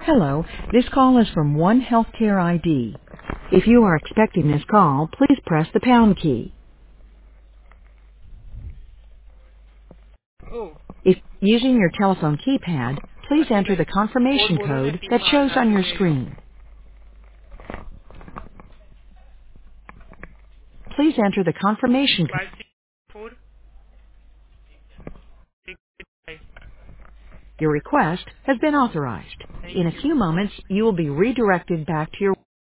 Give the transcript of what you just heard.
Hello, this call is from One Healthcare ID. If you are expecting this call, please press the pound key. Oh, If using your telephone keypad, please I think enter I the code confirmation बोलो ना code that टीमा shows on your नाचूंगे screen. Please enter the confirmation code. 564665. Your request has been authorized. Thank In a you. few moments, you will be redirected back to your